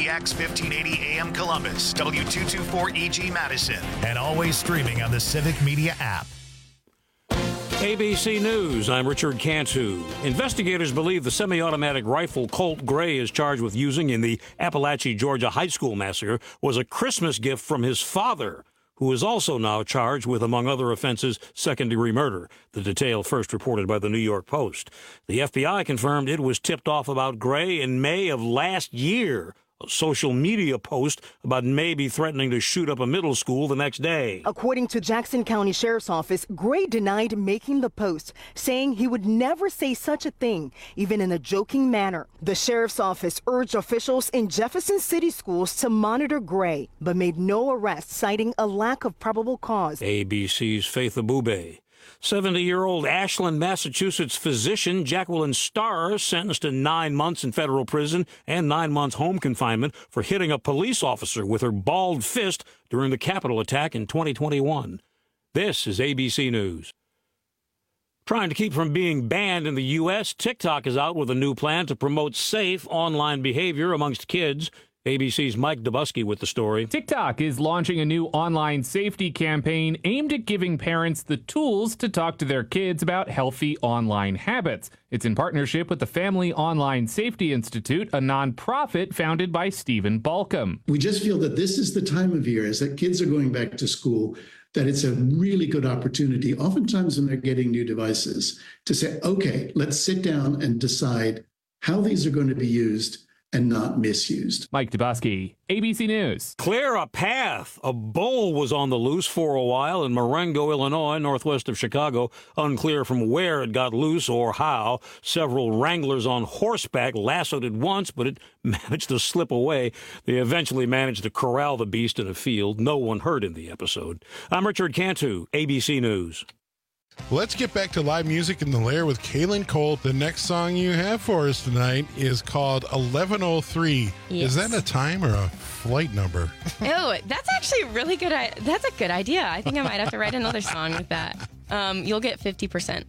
WMDX 1580 AM Columbus, W224EG Madison, and always streaming on the Civic Media app. ABC News, I'm Richard Cantu. Investigators believe the semi-automatic rifle Colt Gray is charged with using in the Appalachia, Georgia high school massacre was a Christmas gift from his father, who is also now charged with, among other offenses, second-degree murder. The detail first reported by the New York Post. The FBI confirmed it was tipped off about Gray in May of last year. A social media post about maybe threatening to shoot up a middle school the next day. According to Jackson County Sheriff's Office, Gray denied making the post, saying he would never say such a thing, even in a joking manner. The Sheriff's Office urged officials in Jefferson City schools to monitor Gray, but made no arrests, citing a lack of probable cause. ABC's Faith Abube. 70-year-old Ashland, Massachusetts physician Jacqueline Starr sentenced to 9 months in federal prison and 9 months home confinement for hitting a police officer with her balled fist during the Capitol attack in 2021. This is ABC News. Trying to keep from being banned in the U.S., TikTok is out with a new plan to promote safe online behavior amongst kids. ABC's Mike Dubusky with the story. TikTok is launching a new online safety campaign aimed at giving parents the tools to talk to their kids about healthy online habits. It's in partnership with the Family Online Safety Institute, a nonprofit founded by Stephen Balcom. We just feel that this is the time of year, as that kids are going back to school, that it's a really good opportunity, oftentimes when they're getting new devices, to say, okay, let's sit down and decide how these are going to be used and not misused. Mike Dubusky, ABC News. Clear a path. A bull was on the loose for a while in Marengo, Illinois, northwest of Chicago. Unclear from where it got loose or how. Several wranglers on horseback lassoed it once, but it managed to slip away. They eventually managed to corral the beast in a field. No one hurt in the episode. I'm Richard Cantu, ABC News. Let's get back to live music in the Lair with Kaylin Colt. The next song you have for us tonight is called 1103. Yes. Is that a time or a flight number? Oh, that's actually really good. That's a good idea. I think I might have to write another song with that. You'll get 50%.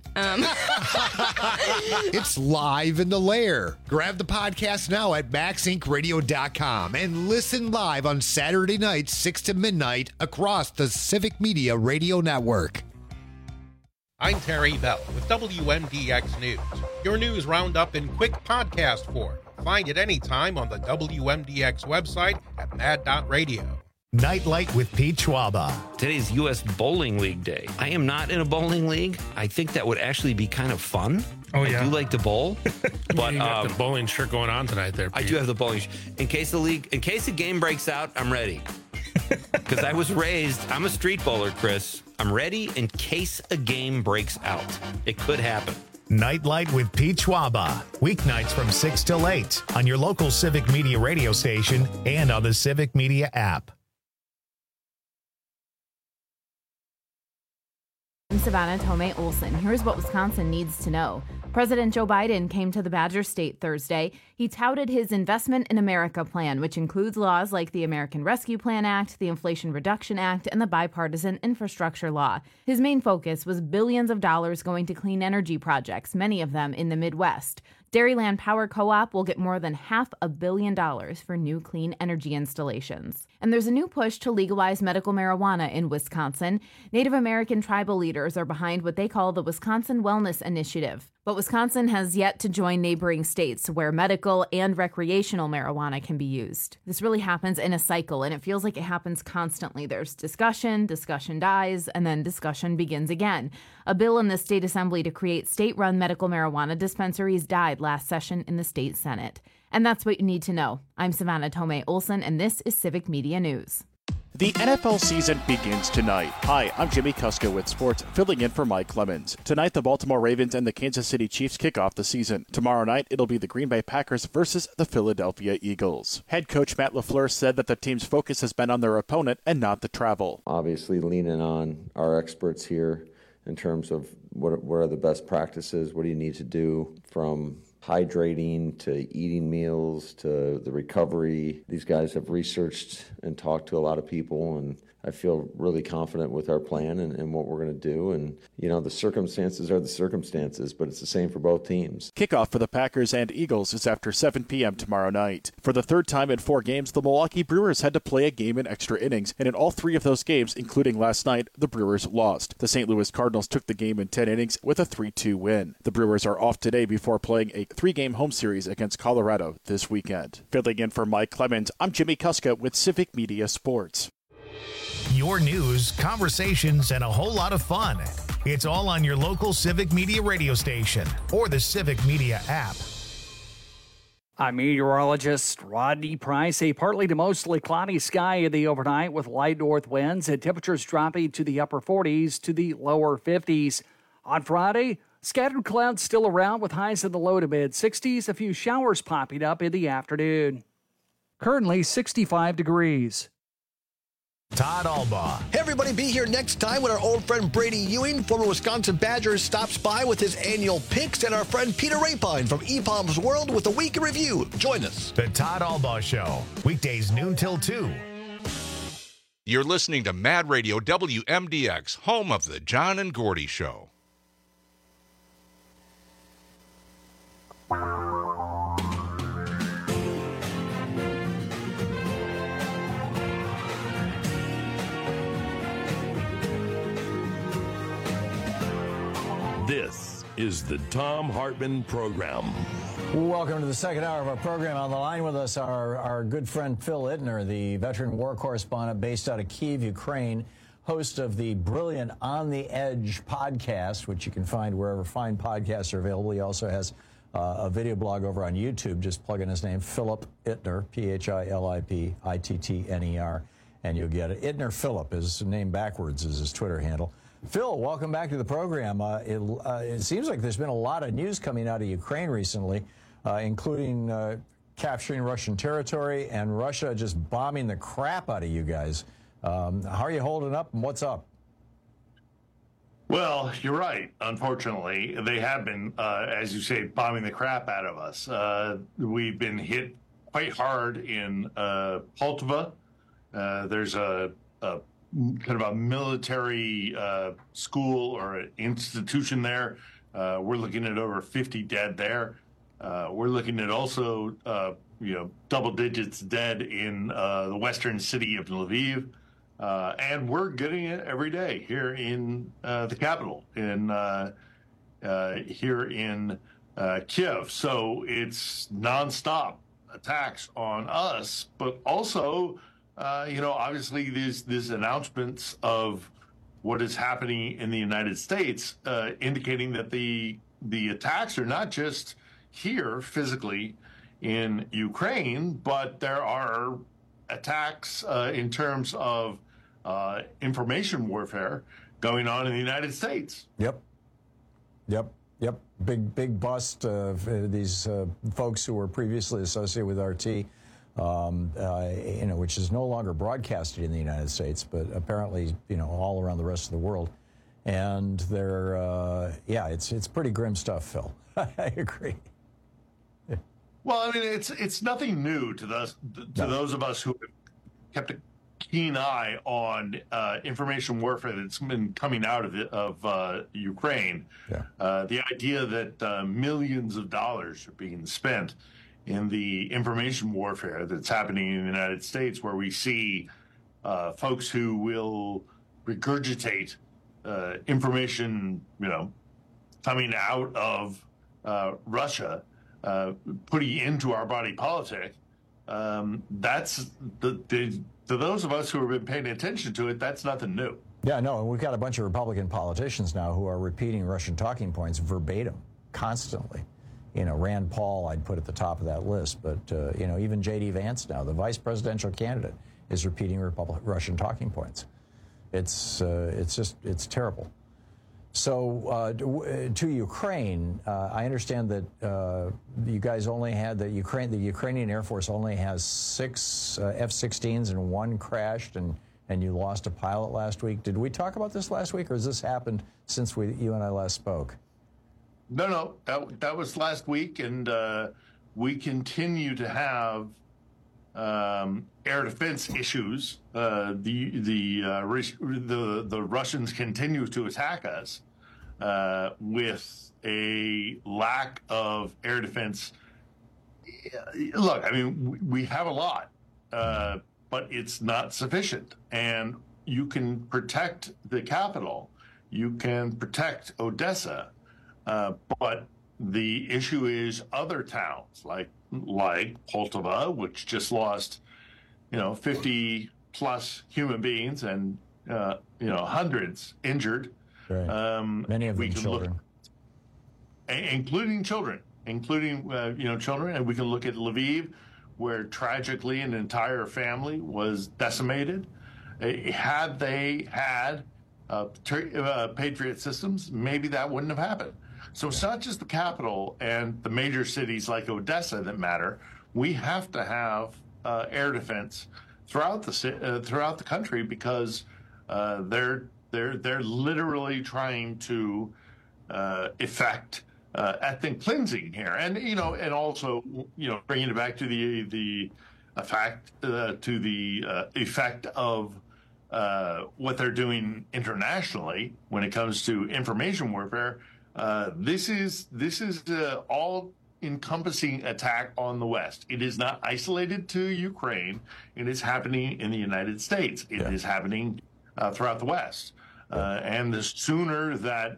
It's live in the Lair. Grab the podcast now at MaxIncRadio.com and listen live on Saturday nights, 6 to midnight, across the Civic Media Radio Network. I'm Terry Bell with WMDX News, your news roundup in quick podcast form. Find it anytime on the WMDX website at mad.radio. Nightlight with Pete Schwaba. Today's U.S. Bowling League Day. I am not in a bowling league. I think that would actually be kind of fun. Oh, yeah. I do like to bowl. But you got the bowling shirt going on tonight there, Pete. I do have the bowling in case the game breaks out, I'm ready. Because I was raised, I'm a street bowler, Chris. I'm ready in case a game breaks out. It could happen. Nightlight with Pete Schwaba. Weeknights from 6 till 8 on your local Civic Media radio station and on the Civic Media app. I'm Savannah Tomei Olson. Here's what Wisconsin needs to know. President Joe Biden came to the Badger State Thursday. He touted his Investment in America plan, which includes laws like the American Rescue Plan Act, the Inflation Reduction Act, and the Bipartisan Infrastructure Law. His main focus was billions of dollars going to clean energy projects, many of them in the Midwest. Dairyland Power Co-op will get more than $500 million for new clean energy installations. And there's a new push to legalize medical marijuana in Wisconsin. Native American tribal leaders are behind what they call the Wisconsin Wellness Initiative. But Wisconsin has yet to join neighboring states where medical and recreational marijuana can be used. This really happens in a cycle, and it feels like it happens constantly. There's discussion dies, and then discussion begins again. A bill in the state assembly to create state-run medical marijuana dispensaries died last session in the state Senate. And that's what you need to know. I'm Savannah Tomei Olson, and this is Civic Media News. The NFL season begins tonight. Hi, I'm Jimmy Kuska with sports, filling in for Mike Clemens. Tonight, the Baltimore Ravens and the Kansas City Chiefs kick off the season. Tomorrow night, it'll be the Green Bay Packers versus the Philadelphia Eagles. Head coach Matt LaFleur said that the team's focus has been on their opponent and not the travel. Obviously, leaning on our experts here in terms of what are the best practices, what do you need to do from hydrating to eating meals to the recovery. These guys have researched and talked to a lot of people, and I feel really confident with our plan and what we're going to do. And, the circumstances are the circumstances, but it's the same for both teams. Kickoff for the Packers and Eagles is after 7 p.m. tomorrow night. For the third time in 4 games, the Milwaukee Brewers had to play a game in extra innings, and in all 3 of those games, including last night, the Brewers lost. The St. Louis Cardinals took the game in 10 innings with a 3-2 win. The Brewers are off today before playing a 3-game home series against Colorado this weekend. Filling in for Mike Clemens, I'm Jimmy Kuska with Civic Media Sports. Your news, conversations, and a whole lot of fun. It's all on your local Civic Media radio station or the Civic Media app. I'm meteorologist Rodney Price. A partly to mostly cloudy sky in the overnight with light north winds and temperatures dropping to the upper 40s to the lower 50s. On Friday, scattered clouds still around with highs in the low to mid 60s, a few showers popping up in the afternoon. Currently 65 degrees. Todd Albaugh. Hey, everybody, be here next time when our old friend Brady Ewing, former Wisconsin Badgers, stops by with his annual picks, and our friend Peter Rapine from EPOM's World with a week in review. Join us. The Todd Albaugh Show, weekdays noon till 2. You're listening to Mad Radio WMDX, home of the John and Gordy Show. This is the Thom Hartmann Program. Welcome to the second hour of our program. On the line with us, our good friend Phil Ittner, the veteran war correspondent based out of Kyiv, Ukraine, host of the brilliant On the Edge podcast, which you can find wherever fine podcasts are available. He also has a video blog over on YouTube. Just plug in his name, Philip Ittner, Philipittner, and you'll get it. Ittner Philip, his name backwards is his Twitter handle. Phil, welcome back to the program. It seems like there's been a lot of news coming out of Ukraine recently, including capturing Russian territory and Russia just bombing the crap out of you guys. How are you holding up, and what's up? Well, you're right. Unfortunately, they have been, as you say, bombing the crap out of us. We've been hit quite hard in Poltava. There's a kind of a military school or institution there. We're looking at over 50 dead there. We're looking at also, double digits dead in the western city of Lviv. And we're getting it every day here in the capital, here in Kiev. So it's nonstop attacks on us, but also obviously these announcements of what is happening in the United States, indicating that the attacks are not just here physically in Ukraine, but there are attacks in terms of information warfare going on in the United States. Yep. Big bust of these folks who were previously associated with RT. Which is no longer broadcasted in the United States, but apparently, all around the rest of the world. And they're, it's pretty grim stuff, Phil. I agree. Well, I mean, it's nothing new to those of us who have kept a keen eye on information warfare that's been coming out of Ukraine. Yeah. The idea that millions of dollars are being spent in the information warfare that's happening in the United States, where we see folks who will regurgitate information, coming out of Russia, putting into our body politic. That's to those of us who have been paying attention to it, that's nothing new. Yeah, no, and we've got a bunch of Republican politicians now who are repeating Russian talking points verbatim, constantly. Rand Paul, I'd put at the top of that list, but, even J.D. Vance now, the vice presidential candidate, is repeating Russian talking points. It's terrible. So, to Ukraine, I understand that you guys only had, the Ukrainian Air Force only has 6 F-16s and 1 crashed, and you lost a pilot last week. Did we talk about this last week, or has this happened since you and I last spoke? No, that was last week, and we continue to have air defense issues, the Russians continue to attack us with a lack of air defense. Look, I mean, we have a lot, but it's not sufficient. And you can protect the capital, you can protect Odessa, but the issue is other towns like Poltava, which just lost, 50 plus human beings and, hundreds injured. Right. Many of them children. Including children, children. And we can look at Lviv, where tragically an entire family was decimated. Had they had Patriot systems, maybe that wouldn't have happened. So it's not just the capital and the major cities like Odessa that matter. We have to have air defense throughout the country, because they're literally trying to effect ethnic cleansing here, and and also bringing it back to the effect of what they're doing internationally when it comes to information warfare. This is all encompassing attack on the West. It is not isolated to Ukraine. It is happening in the United States. It is happening throughout the West. And the sooner that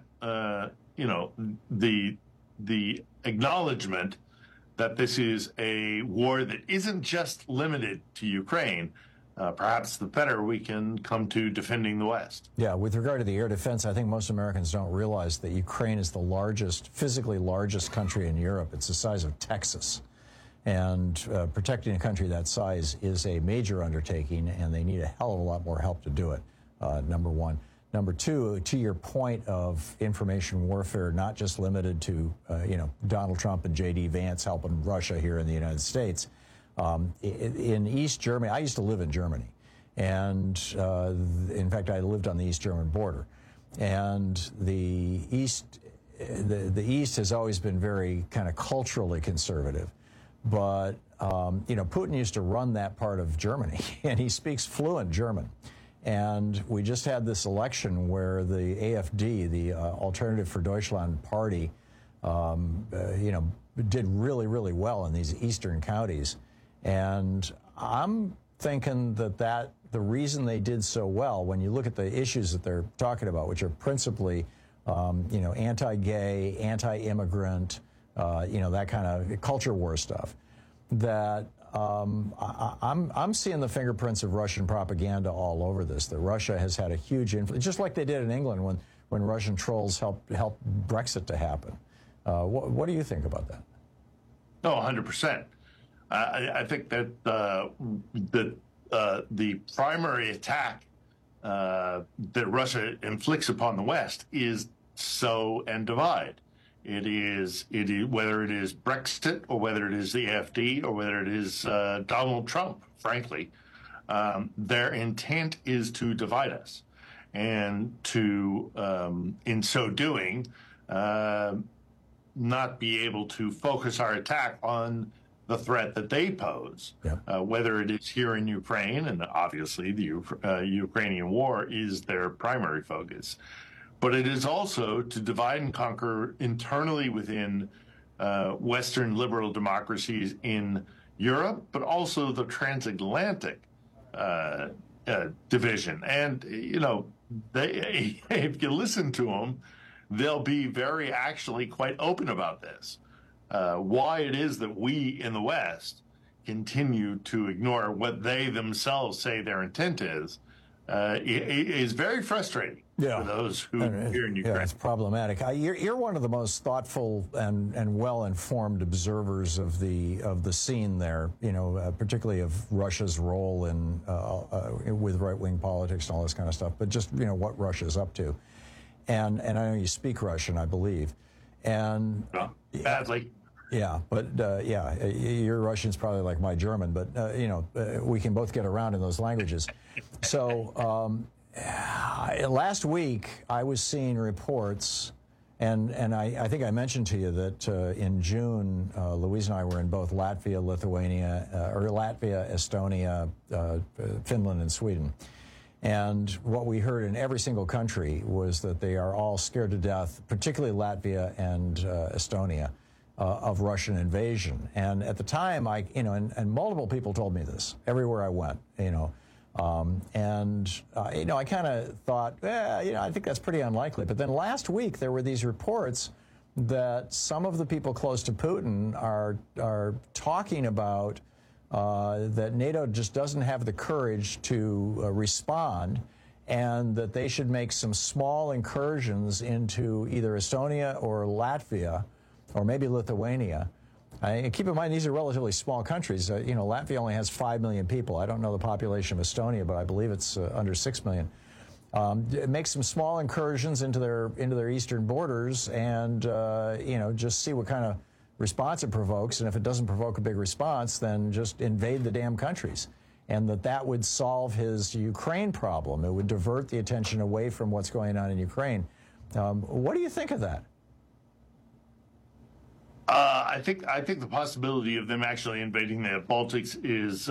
the acknowledgement that this is a war that isn't just limited to Ukraine, perhaps the better we can come to defending the West. Yeah, with regard to the air defense, I think most Americans don't realize that Ukraine is the physically largest country in Europe. It's the size of Texas. And protecting a country that size is a major undertaking, and they need a hell of a lot more help to do it, number one. Number two, to your point of information warfare, not just limited to, Donald Trump and J.D. Vance helping Russia here in the United States. In East Germany, I used to live in Germany, and in fact, I lived on the East German border. And the East has always been very kind of culturally conservative, but Putin used to run that part of Germany, and he speaks fluent German. And we just had this election where the AfD, the Alternative for Deutschland party, did really, really well in these eastern counties. And I'm thinking that the reason they did so well, when you look at the issues that they're talking about, which are principally, anti-gay, anti-immigrant, that kind of culture war stuff, that I'm seeing the fingerprints of Russian propaganda all over this, that Russia has had a huge influence, just like they did in England when Russian trolls helped Brexit to happen. What do you think about that? No, 100%. I think that the primary attack that Russia inflicts upon the West is sow and divide. It is whether it is Brexit or whether it is the AfD or whether it is Donald Trump, frankly, their intent is to divide us, and to, in so doing, not be able to focus our attack on the threat that they pose, whether it is here in Ukraine, and obviously the Ukrainian war is their primary focus. But it is also to divide and conquer internally within Western liberal democracies in Europe, but also the transatlantic division. And, if you listen to them, they'll be actually quite open about this. Why it is that we in the West continue to ignore what they themselves say their intent is very frustrating. For those who are here in Ukraine. Yeah, it's problematic. You're one of the most thoughtful and well-informed observers of the scene there, particularly of Russia's role in with right-wing politics and all this kind of stuff, but just, what Russia's up to. And I know you speak Russian, I believe. And badly. Yeah, but your Russian's probably like my German, but we can both get around in those languages. So last week I was seeing reports, And I think I mentioned to you that in June, Louise and I were in both Latvia, Estonia, Finland, and Sweden. And what we heard in every single country was that they are all scared to death, particularly Latvia and Estonia, of Russian invasion. And at the time, and multiple people told me this everywhere I went, I kind of thought, I think that's pretty unlikely. But then last week, there were these reports that some of the people close to Putin are talking about that NATO just doesn't have the courage to respond, and that they should make some small incursions into either Estonia or Latvia, or maybe Lithuania. Keep in mind, these are relatively small countries. Latvia only has 5 million people. I don't know the population of Estonia, but I believe it's under 6 million. Make some small incursions into their eastern borders, and just see what kind of response it provokes. And if it doesn't provoke a big response, then just invade the damn countries. And that would solve his Ukraine problem. It would divert the attention away from what's going on in Ukraine. What do you think of that? I think the possibility of them actually invading the Baltics is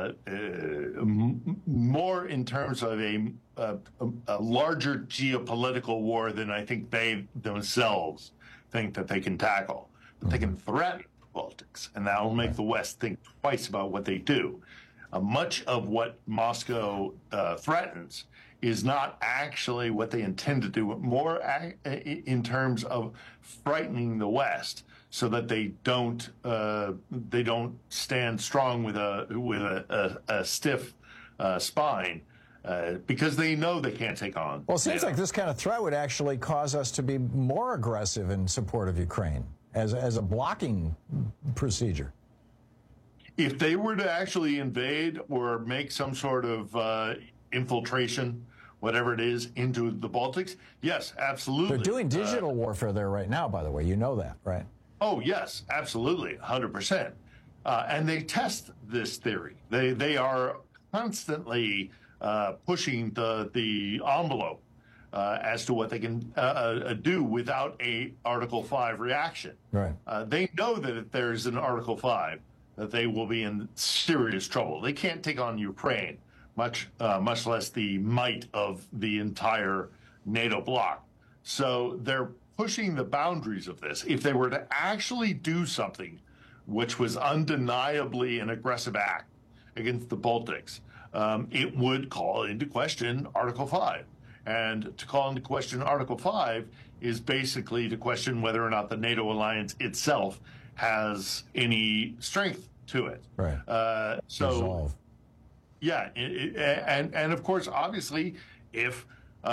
more in terms of a larger geopolitical war than I think they themselves think that they can tackle. But they can threaten the Baltics, and that will make the West think twice about what they do. Much of what Moscow threatens is not actually what they intend to do, but more in terms of frightening the West, so that they don't stand strong with a stiff spine, because they know they can't take on. Well, it seems like this kind of threat would actually cause us to be more aggressive in support of Ukraine as a blocking procedure. If they were to actually invade or make some sort of infiltration, whatever it is, into the Baltics, yes, absolutely. They're doing digital warfare there right now, by the way. You know that, right? Oh, yes, absolutely, 100%. And they test this theory. They are constantly pushing the envelope as to what they can do without a Article 5 reaction. Right. They know that if there's an Article 5, that they will be in serious trouble. They can't take on Ukraine, much less the might of the entire NATO bloc. So they're pushing the boundaries of this. If they were to actually do something which was undeniably an aggressive act against the Baltics, it would call into question Article 5. And to call into question Article 5 is basically to question whether or not the NATO alliance itself has any strength to it. Right. Resolve. Yeah, and of course, obviously, if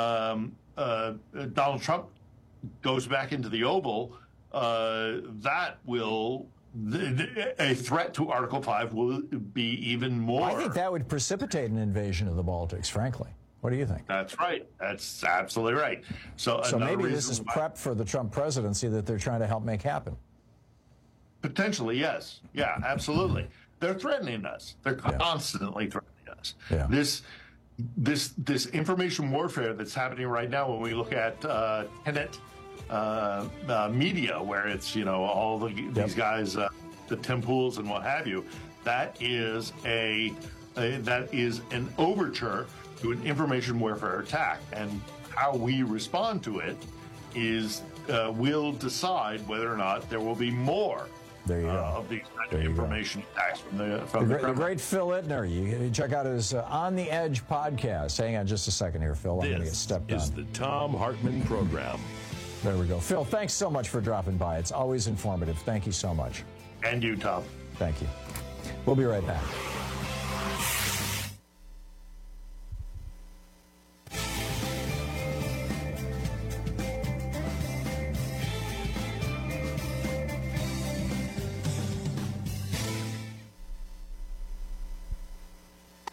Donald Trump goes back into the Oval, that will a threat to Article 5 will be even more. I think that would precipitate an invasion of the Baltics, frankly. What do you think? That's right. That's absolutely right. So maybe this is prep for the Trump presidency that they're trying to help make happen. Potentially, yes. Yeah, absolutely. They're threatening us. They're constantly threatening us. Yeah. This information warfare that's happening right now, when we look at Tenet media, where it's all these guys, the Tim Pools and what have you, that is an overture to an information warfare attack, and how we respond to it is will decide whether or not there will be more. There you go. Of these kind of information attacks from the great Phil Ittner. You can check out his On the Edge podcast. Hang on just a second here, Phil. I'm going to get stepped on. This is the Thom Hartmann Program. There we go. Phil, thanks so much for dropping by. It's always informative. Thank you so much. And you, Tom. Thank you. We'll be right back.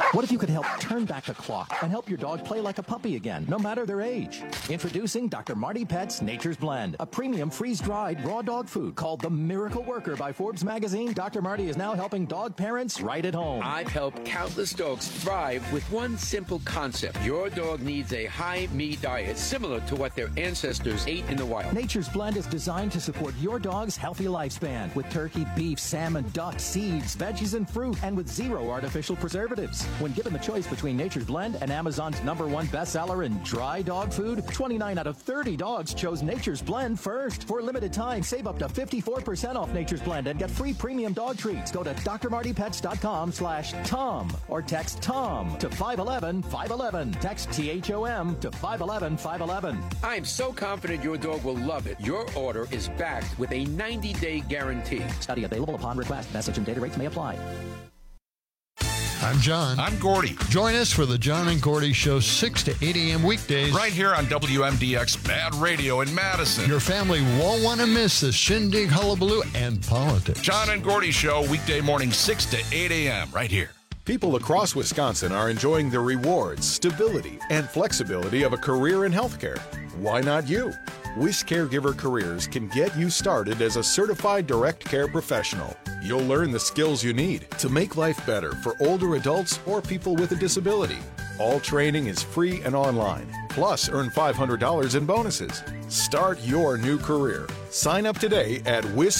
What if you could help turn back the clock and help your dog play like a puppy again, no matter their age? Introducing Dr. Marty Pet's Nature's Blend, a premium freeze-dried raw dog food called the Miracle Worker by Forbes magazine. Dr. Marty is now helping dog parents right at home. I've helped countless dogs thrive with one simple concept. Your dog needs a high-meat diet similar to what their ancestors ate in the wild. Nature's Blend is designed to support your dog's healthy lifespan with turkey, beef, salmon, duck, seeds, veggies, and fruit, and with 0 artificial preservatives. When given the choice between Nature's Blend and Amazon's #1 bestseller in dry dog food, 29 out of 30 dogs chose Nature's Blend first. For a limited time, save up to 54% off Nature's Blend and get free premium dog treats. Go to drmartypets.com/Tom or text TOM to 511-511. Text THOM to 511-511. I'm so confident your dog will love it. Your order is backed with a 90-day guarantee. Study available upon request. Message and data rates may apply. I'm John. I'm Gordy. Join us for the John and Gordy Show, 6 to 8 a.m. weekdays. Right here on WMDX Mad Radio in Madison. Your family won't want to miss the shindig, hullabaloo, and politics. John and Gordy Show, weekday morning, 6 to 8 a.m. right here. People across Wisconsin are enjoying the rewards, stability, and flexibility of a career in healthcare. Why not you? Wish Caregiver Careers can get you started as a certified direct care professional. You'll learn the skills you need to make life better for older adults or people with a disability. All training is free and online. Plus, earn $500 in bonuses. Start your new career. Sign up today at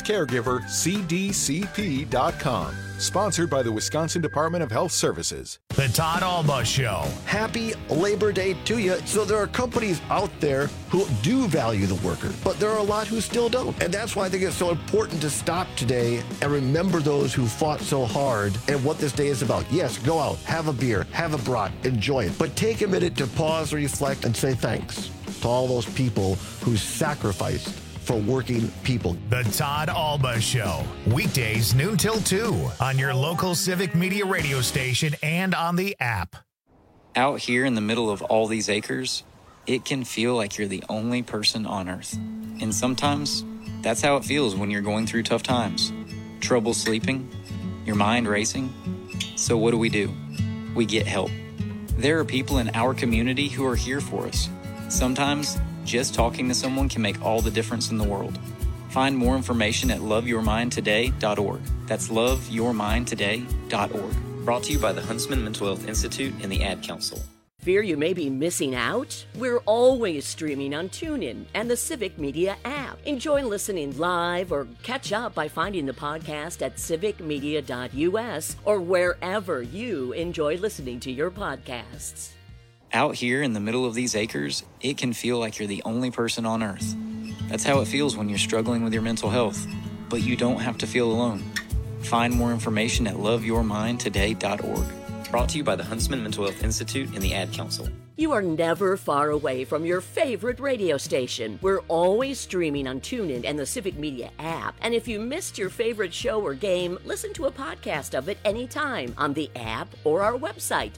WisCaregiverCDCP.com. Sponsored by the Wisconsin Department of Health Services. The Todd Alba Show. Happy Labor Day to you. So there are companies out there who do value the worker, but there are a lot who still don't. And that's why I think it's so important to stop today and remember those who fought so hard and what this day is about. Yes, go out, have a beer, have a brat, enjoy it. But take a minute to pause, reflect, and say thanks to all those people who sacrificed for working people. The Todd Alba Show. Weekdays noon till 2 on your local Civic Media radio station and on the app. Out here in the middle of all these acres, it can feel like you're the only person on Earth. And sometimes that's how it feels when you're going through tough times. Trouble sleeping, your mind racing. So what do? We get help. There are people in our community who are here for us. Sometimes just talking to someone can make all the difference in the world. Find more information at loveyourmindtoday.org. That's loveyourmindtoday.org. Brought to you by the Huntsman Mental Health Institute and the Ad Council. Fear you may be missing out? We're always streaming on TuneIn and the Civic Media app. Enjoy listening live or catch up by finding the podcast at civicmedia.us or wherever you enjoy listening to your podcasts. Out here in the middle of these acres, it can feel like you're the only person on Earth. That's how it feels when you're struggling with your mental health. But you don't have to feel alone. Find more information at loveyourmindtoday.org. Brought to you by the Huntsman Mental Health Institute and the Ad Council. You are never far away from your favorite radio station. We're always streaming on TuneIn and the Civic Media app. And if you missed your favorite show or game, listen to a podcast of it anytime on the app or our website,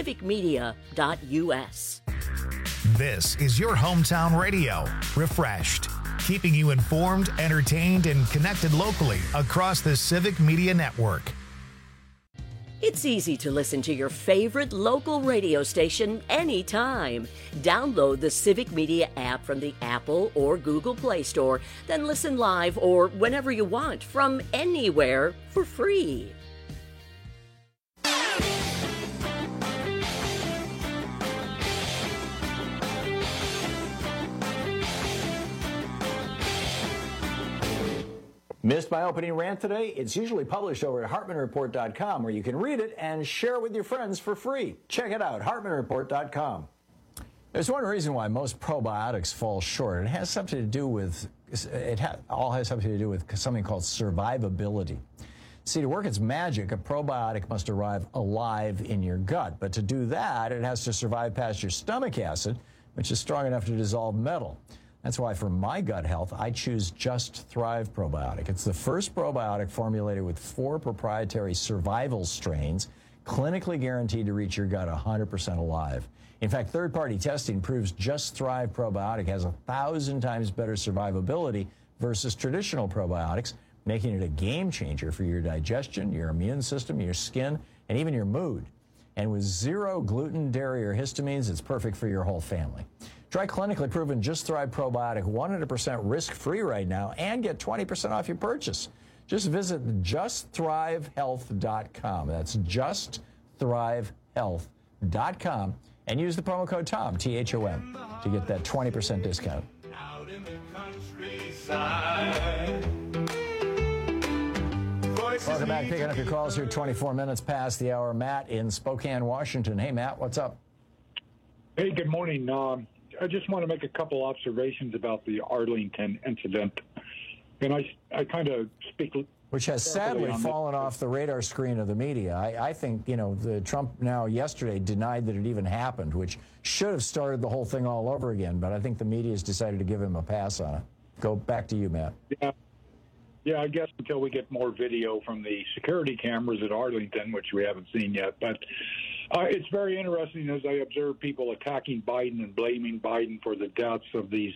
civicmedia.us. This is your hometown radio, refreshed, keeping you informed, entertained, and connected locally across the Civic Media Network. It's easy to listen to your favorite local radio station anytime. Download the Civic Media app from the Apple or Google Play Store, then listen live or whenever you want from anywhere for free. Missed my opening rant today? It's usually published over at HartmanReport.com, where you can read it and share it with your friends for free. Check it out, HartmanReport.com. There's one reason why most probiotics fall short. It has something to do with something called survivability. See, to work its magic, a probiotic must arrive alive in your gut. But to do that, it has to survive past your stomach acid, which is strong enough to dissolve metal. That's why for my gut health, I choose Just Thrive Probiotic. It's the first probiotic formulated with 4 proprietary survival strains, clinically guaranteed to reach your gut 100% alive. In fact, third-party testing proves Just Thrive Probiotic has 1,000 times better survivability versus traditional probiotics, making it a game changer for your digestion, your immune system, your skin, and even your mood. And with zero gluten, dairy, or histamines, it's perfect for your whole family. Try clinically proven Just Thrive Probiotic 100% risk-free right now and get 20% off your purchase. Just visit justthrivehealth.com. That's justthrivehealth.com and use the promo code TOM, T-H-O-M, to get that 20% discount. Out in the countryside. Welcome back. Picking up your calls here 24 minutes past the hour. Matt in Spokane, Washington. Hey, Matt, what's up? Hey, good morning. I just want to make a couple observations about the Arlington incident. And I kind of speak... Which has sadly fallen off the radar screen of the media. I think, the Trump now yesterday denied that it even happened, which should have started the whole thing all over again. But I think the media has decided to give him a pass on it. Go back to you, Matt. Yeah, I guess until we get more video from the security cameras at Arlington, which we haven't seen yet. But it's very interesting as I observe people attacking Biden and blaming Biden for the deaths of these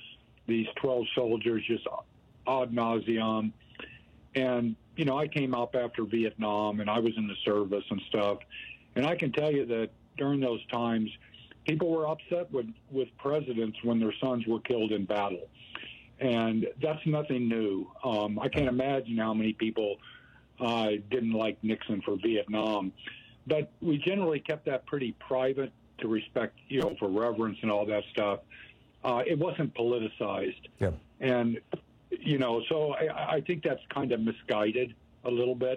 12 soldiers, just ad nauseum. And, I came up after Vietnam, and I was in the service and stuff. And I can tell you that during those times, people were upset with presidents when their sons were killed in battle. And that's nothing new. I can't imagine how many people didn't like Nixon for Vietnam. But we generally kept that pretty private to respect, for reverence and all that stuff. It wasn't politicized. Yep. And... so I think that's kind of misguided a little bit.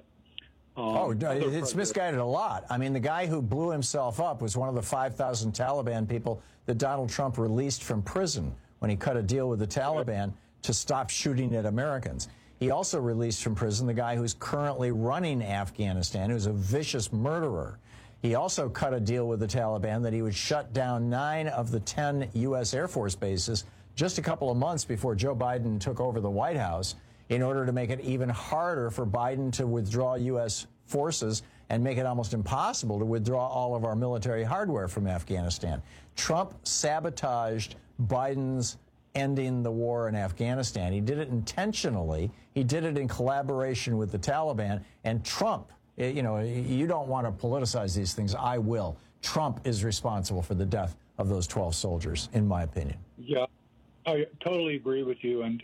It's misguided a lot. I mean, the guy who blew himself up was one of the 5,000 Taliban people that Donald Trump released from prison when he cut a deal with the Taliban to stop shooting at Americans. He also released from prison the guy who's currently running Afghanistan, who's a vicious murderer. He also cut a deal with the Taliban that he would shut down 9 of the 10 U.S. Air Force bases just a couple of months before Joe Biden took over the White House in order to make it even harder for Biden to withdraw U.S. forces and make it almost impossible to withdraw all of our military hardware from Afghanistan. Trump sabotaged Biden's ending the war in Afghanistan. He did it intentionally. He did it in collaboration with the Taliban. And Trump, you don't want to politicize these things. I will. Trump is responsible for the death of those 12 soldiers, in my opinion. Yeah. I totally agree with you, and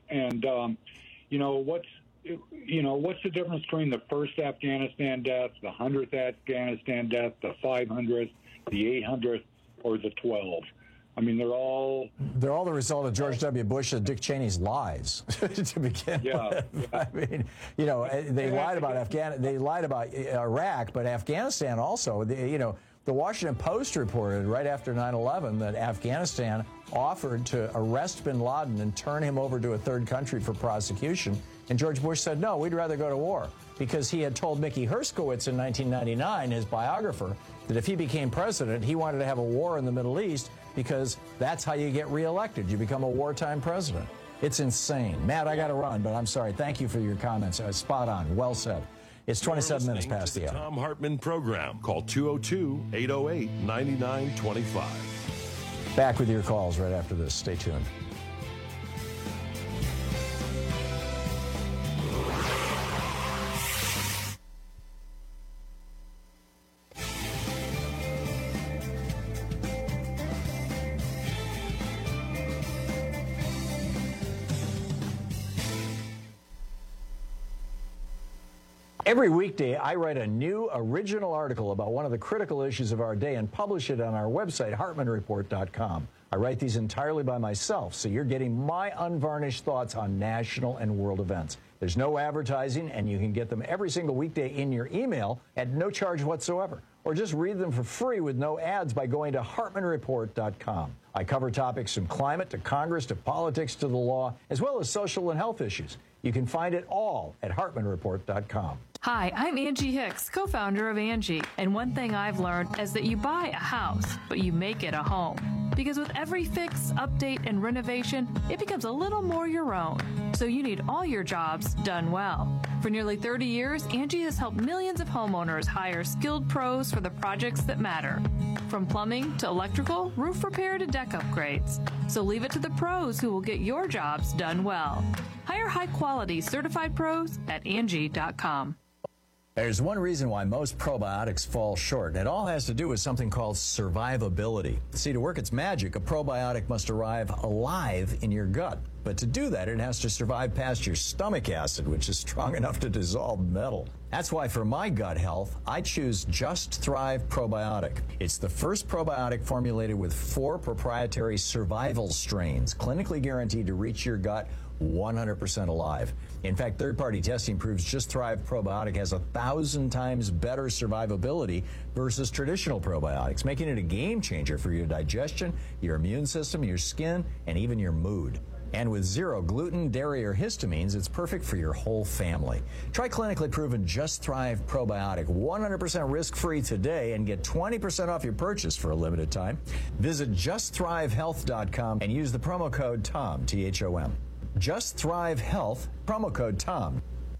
what's the difference between the first Afghanistan death, the 100th Afghanistan death, the 500th, the 800th, or the 12th? I mean, they're all the result of George W. Bush and Dick Cheney's lies to begin with. Yeah. I mean, they lied about they lied about Iraq, but Afghanistan also. The Washington Post reported right after 9/11 that Afghanistan offered to arrest bin Laden and turn him over to a third country for prosecution. And George Bush said, no, we'd rather go to war, because he had told Mickey Herskowitz in 1999, his biographer, that if he became president, he wanted to have a war in the Middle East because that's how you get reelected. You become a wartime president. It's insane. Matt, I got to run, but I'm sorry. Thank you for your comments. Spot on. Well said. It's 27 minutes past the hour. Tom Hartman program. Call 202-808-9925. Back with your calls right after this. Stay tuned. Every weekday, I write a new original article about one of the critical issues of our day and publish it on our website, HartmanReport.com. I write these entirely by myself, so you're getting my unvarnished thoughts on national and world events. There's no advertising, and you can get them every single weekday in your email at no charge whatsoever. Or just read them for free with no ads by going to HartmanReport.com. I cover topics from climate to Congress to politics to the law, as well as social and health issues. You can find it all at HartmanReport.com. Hi, I'm Angie Hicks, co-founder of Angie. And one thing I've learned is that you buy a house, but you make it a home. Because with every fix, update, and renovation, it becomes a little more your own. So you need all your jobs done well. For nearly 30 years, Angie has helped millions of homeowners hire skilled pros for the projects that matter. From plumbing to electrical, roof repair to deck upgrades. So leave it to the pros who will get your jobs done well. Hire high-quality certified pros at Angie.com. There's one reason why most probiotics fall short, and it all has to do with something called survivability. See, to work its magic, a probiotic must arrive alive in your gut. But to do that, it has to survive past your stomach acid, which is strong enough to dissolve metal. That's why for my gut health, I choose Just Thrive Probiotic. It's the first probiotic formulated with 4 proprietary survival strains, clinically guaranteed to reach your gut 100% alive. In fact, third-party testing proves Just Thrive Probiotic has 1,000 times better survivability versus traditional probiotics, making it a game changer for your digestion, your immune system, your skin, and even your mood. And with 0 gluten, dairy, or histamines, it's perfect for your whole family. Try clinically proven Just Thrive Probiotic 100% risk-free today and get 20% off your purchase for a limited time. Visit JustThriveHealth.com and use the promo code TOM, T-H-O-M. Just Thrive Health, promo code TOM.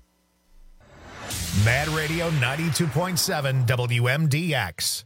Mad Radio 92.7 WMDX.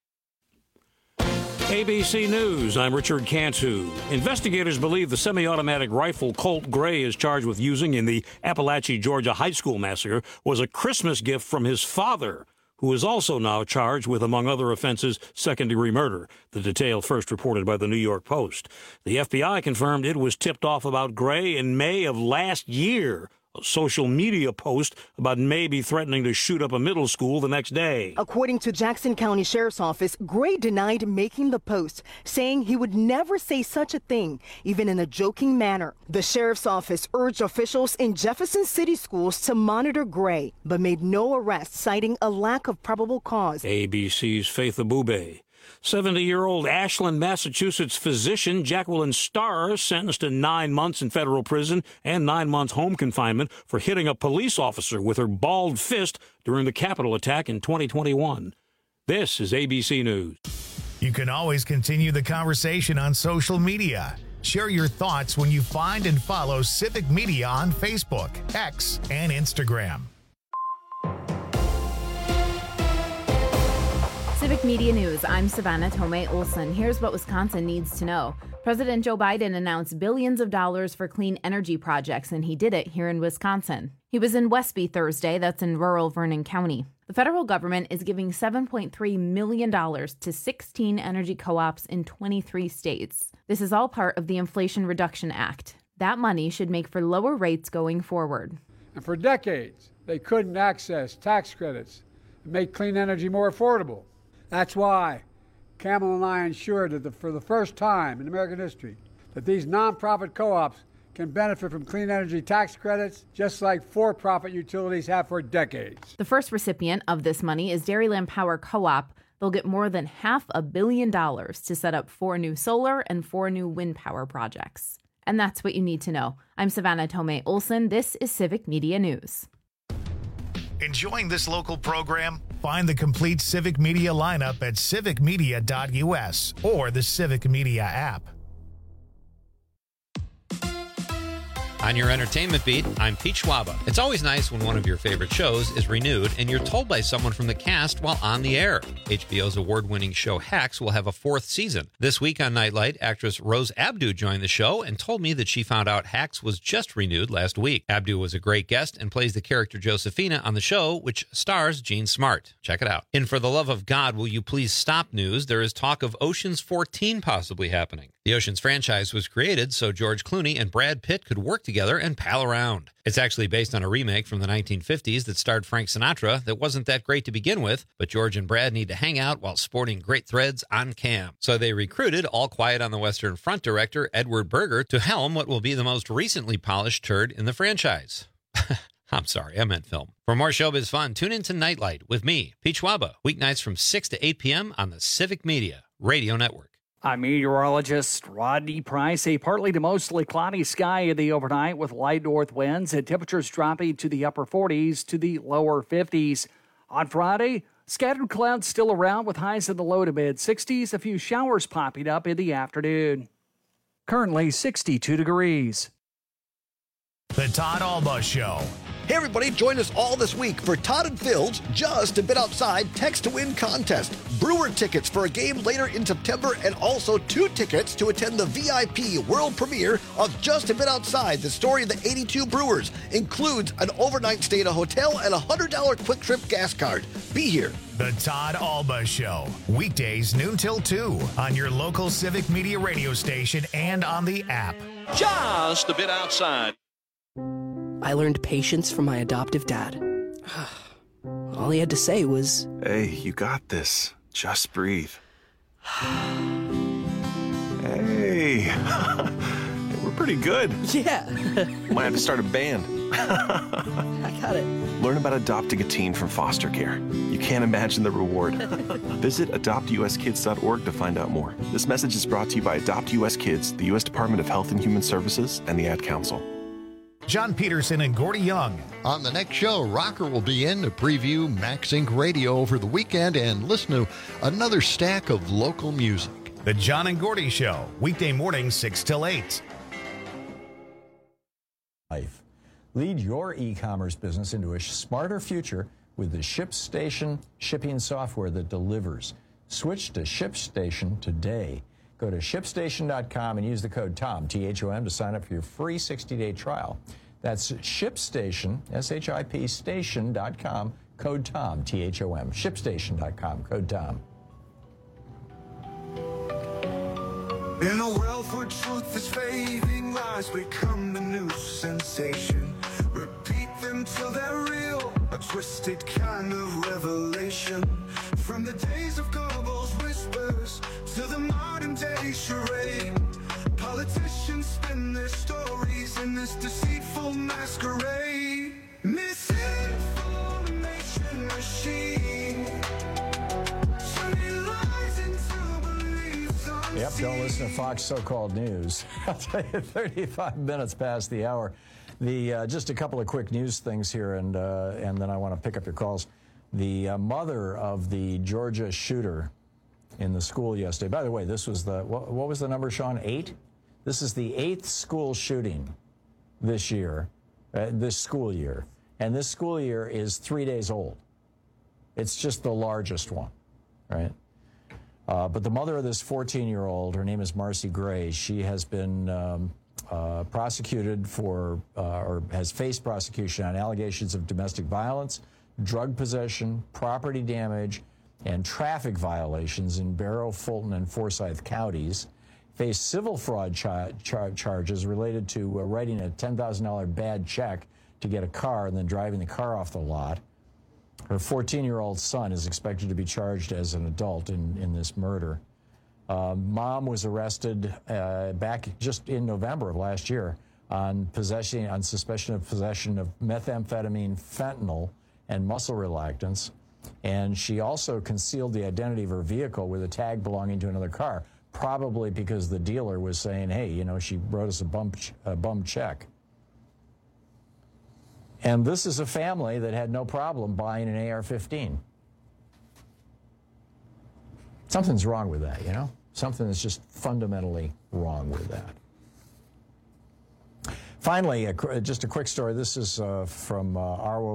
ABC News, I'm Richard Cantu. Investigators believe the semi-automatic rifle Colt Gray is charged with using in the Appalachia, Georgia high school massacre was a Christmas gift from his father, who is also now charged with, among other offenses, second-degree murder. The detail first reported by the New York Post. The FBI confirmed it was tipped off about Gray in May of last year. A social media post about maybe threatening to shoot up a middle school the next day. According to Jackson County Sheriff's Office, Gray denied making the post, saying he would never say such a thing, even in a joking manner. The Sheriff's Office urged officials in Jefferson City schools to monitor Gray, but made no arrests, citing a lack of probable cause. ABC's Faith Abube. 70-year-old Ashland, Massachusetts physician Jacqueline Starr sentenced to 9 months in federal prison and 9 months home confinement for hitting a police officer with her balled fist during the Capitol attack in 2021. This is ABC News. You can always continue the conversation on social media. Share your thoughts when you find and follow Civic Media on Facebook, X, and Instagram. Civic Media News, I'm Savannah Tomei Olson. Here's what Wisconsin needs to know. President Joe Biden announced billions of dollars for clean energy projects, and he did it here in Wisconsin. He was in Westby Thursday, that's in rural Vernon County. The federal government is giving $7.3 million to 16 energy co-ops in 23 states. This is all part of the Inflation Reduction Act. That money should make for lower rates going forward. And for decades, they couldn't access tax credits and make clean energy more affordable. That's why Camel and I ensured that for the first time in American history that these nonprofit co-ops can benefit from clean energy tax credits just like for-profit utilities have for decades. The first recipient of this money is Dairyland Power Co-op. They'll get more than $500 million to set up 4 new solar and 4 new wind power projects. And that's what you need to know. I'm Savannah Tomei Olson. This is Civic Media News. Enjoying this local program? Find the complete Civic Media lineup at civicmedia.us or the Civic Media app. On your entertainment beat, I'm Pete Schwaba. It's always nice when one of your favorite shows is renewed and you're told by someone from the cast while on the air. HBO's award-winning show Hacks will have a 4th season. This week on Nightlight, actress Rose Abdoo joined the show and told me that she found out Hacks was just renewed last week. Abdoo was a great guest and plays the character Josephina on the show, which stars Jean Smart. Check it out. In For the Love of God, Will You Please Stop news, there is talk of Ocean's 14 possibly happening. The Ocean's franchise was created so George Clooney and Brad Pitt could work together and pal around. It's actually based on a remake from the 1950s that starred Frank Sinatra that wasn't that great to begin with, but George and Brad need to hang out while sporting great threads on cam. So they recruited All Quiet on the Western Front director Edward Berger to helm what will be the most recently polished turd in the franchise. I'm sorry, I meant film. For more showbiz fun, tune in to Nightlight with me, Pete Schwaba, weeknights from 6 to 8 p.m. on the Civic Media Radio Network. I'm meteorologist Rodney Price. A partly to mostly cloudy sky in the overnight with light north winds and temperatures dropping to the upper 40s to the lower 50s. On Friday, scattered clouds still around with highs in the low to mid 60s, a few showers popping up in the afternoon. Currently 62 degrees. The Todd Alba Show. Hey everybody, join us all this week for Todd and Phil's Just a Bit Outside Text to Win contest. Brewer tickets for a game later in September and also 2 tickets to attend the VIP world premiere of Just a Bit Outside, the story of the 82 Brewers. Includes an overnight stay at a hotel and a $100 quick trip gas card. Be here. The Todd Alba Show. Weekdays noon till 2 on your local Civic Media radio station and on the app. Just a Bit Outside. I learned patience from my adoptive dad. All he had to say was, "Hey, you got this. Just breathe." Hey, we're pretty good. Yeah. Might have to start a band. I got it. Learn about adopting a teen from foster care. You can't imagine the reward. Visit adoptuskids.org to find out more. This message is brought to you by Adopt US Kids, the U.S. Department of Health and Human Services, and the Ad Council. John Peterson and Gordy Young. On the next show, Rocker will be in to preview Max Inc. Radio over the weekend and listen to another stack of local music. The John and Gordy Show, weekday mornings 6 till 8. Life. Lead your e-commerce business into a smarter future with the ShipStation shipping software that delivers. Switch to ShipStation today. Go to ShipStation.com and use the code TOM, T-H-O-M, to sign up for your free 60-day trial. That's ShipStation, S-H-I-P, station.com, code TOM, T-H-O-M. ShipStation.com, code TOM. In a world where truth is fading, lies become the new sensation. Repeat them till they're real, a twisted kind of revelation. From the days of Goebbels' whispers to the modern day charade, politicians spin their stories in this deceitful masquerade. Misinformation machine, turning lies into beliefs unseen. Yep, don't listen to Fox so-called news. I'll tell you, 35 minutes past the hour. Just a couple of quick news things here, and then I want to pick up your calls. The mother of the Georgia shooter in the school yesterday. By the way, this was what was the number, Sean? 8? This is the 8th school shooting this year, this school year. And this school year is 3 days old. It's just the largest one, right? But the mother of this 14-year-old, her name is Marcy Gray. She has been prosecuted for, or has faced prosecution on allegations of domestic violence, drug possession, property damage, and traffic violations in Barrow, Fulton, and Forsyth counties. Faced civil fraud charges related to writing a $10,000 bad check to get a car and then driving the car off the lot. Her 14-year-old son is expected to be charged as an adult in this murder. Mom was arrested back just in November of last year on suspicion of possession of methamphetamine, fentanyl, and muscle relaxants. And she also concealed the identity of her vehicle with a tag belonging to another car, probably because the dealer was saying, hey, you know, she wrote us a bum check. And this is a family that had no problem buying an AR-15. Something's wrong with that, you know? Something is just fundamentally wrong with that. Finally, just a quick story. This is from Arwa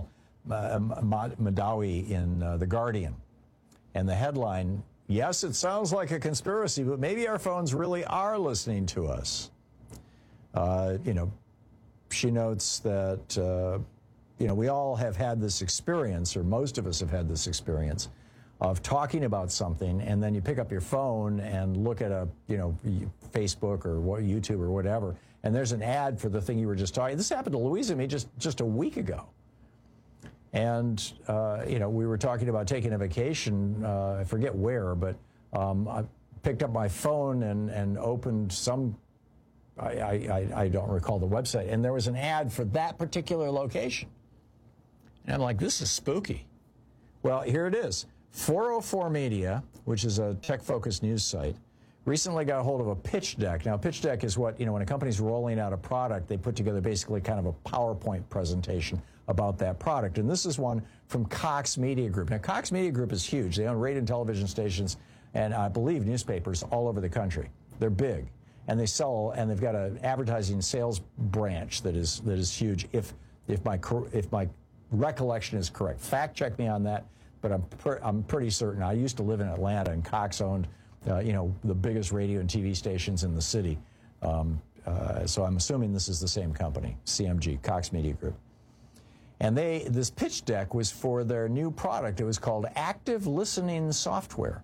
Madawi in The Guardian. And the headline, yes, it sounds like a conspiracy, but maybe our phones really are listening to us. You know, she notes that, you know, we all have had this experience, or most of us have had this experience, of talking about something, and then you pick up your phone and look at a, you know, Facebook or YouTube or whatever, and there's an ad for the thing you were just talking. This happened to Louisa and me just a week ago. And, you know, we were talking about taking a vacation, I forget where, but I picked up my phone and opened some, I don't recall the website, and there was an ad for that particular location. And I'm like, this is spooky. Well, here it is. 404 Media, which is a tech-focused news site, recently got a hold of a pitch deck. Now, a pitch deck is what, you know, when a company's rolling out a product, they put together basically kind of a PowerPoint presentation about that product. And this is one from Cox Media Group. Now, Cox Media Group is huge. They own radio and television stations and, I believe, newspapers all over the country. They're big. And they sell, and they've got an advertising sales branch that is huge. If if my recollection is correct. Fact check me on that, but I'm pretty certain. I used to live in Atlanta, and Cox owned, the biggest radio and TV stations in the city. So I'm assuming this is the same company, CMG, Cox Media Group. And this pitch deck was for their new product. It was called Active Listening Software.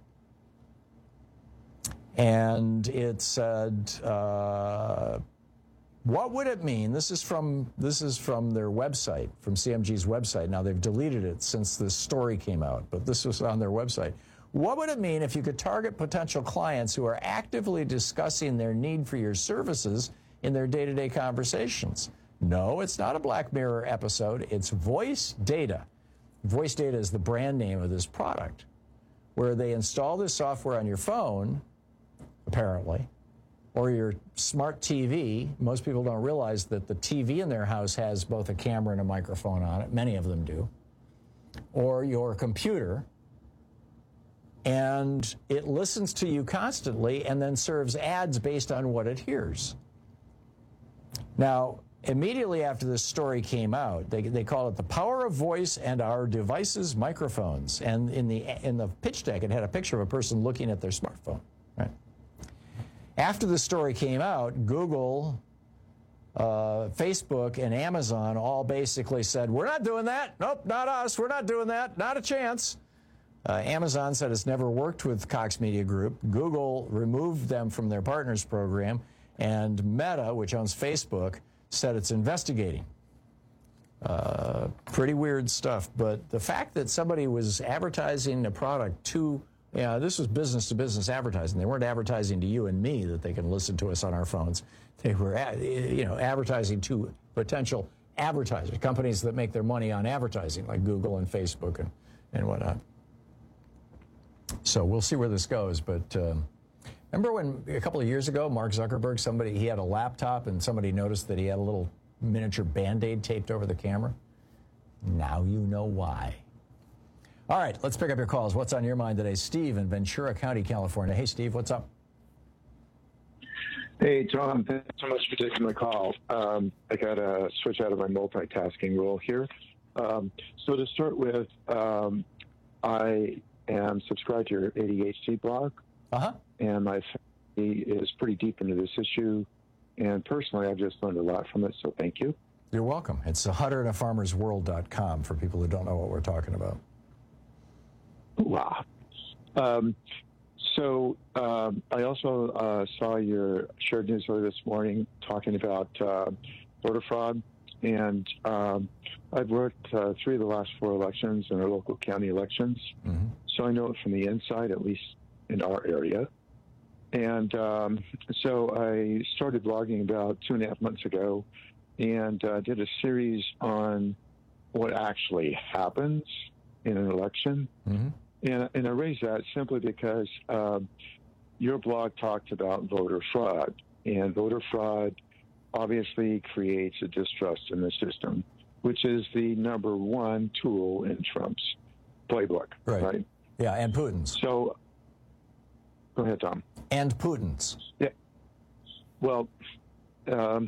And it said, what would it mean? This is from their website, from CMG's website. Now, they've deleted it since this story came out, but this was on their website. What would it mean if you could target potential clients who are actively discussing their need for your services in their day-to-day conversations? No, it's not a Black Mirror episode. It's Voice Data. Voice Data is the brand name of this product, where they install this software on your phone, apparently, or your smart TV. Most people don't realize that the TV in their house has both a camera and a microphone on it. Many of them do. Or your computer. And it listens to you constantly and then serves ads based on what it hears. Now, immediately after this story came out, they call it the power of voice and our devices' microphones. And in the pitch deck, it had a picture of a person looking at their smartphone. Right? After the story came out, Google, Facebook, and Amazon all basically said, we're not doing that. Nope, not us. We're not doing that. Not a chance. Amazon said it's never worked with Cox Media Group. Google removed them from their partners program. And Meta, which owns Facebook, said it's investigating. Pretty weird stuff. But the fact that somebody was advertising a product this was business-to-business advertising. They weren't advertising to you and me that they can listen to us on our phones. They were, advertising to potential advertisers, companies that make their money on advertising, like Google and Facebook and whatnot. So we'll see where this goes. But remember when a couple of years ago, Mark Zuckerberg, he had a laptop and somebody noticed that he had a little miniature Band-Aid taped over the camera? Now you know why. All right, let's pick up your calls. What's on your mind today? Steve in Ventura County, California. Hey, Steve, what's up? Hey, Tom, thanks so much for taking my call. I got to switch out of my multitasking role here. So to start with, I am subscribed to your ADHD blog. And my family is pretty deep into this issue. And personally, I've just learned a lot from it, so thank you. You're welcome. It's HunterandAFarmersWorld.com for people who don't know what we're talking about. Wow. I also saw your shared newsletter this morning talking about voter fraud, and I've worked 3 of the last 4 elections in our local county elections, so I know it from the inside, at least in our area. And so I started blogging about 2.5 months ago and did a series on what actually happens in an election. And I raised that simply because your blog talked about voter fraud, and voter fraud obviously creates a distrust in the system, which is the number one tool in Trump's playbook. Right? Yeah, and Putin's. So, go ahead, Tom. And Putin's. Yeah. Well, and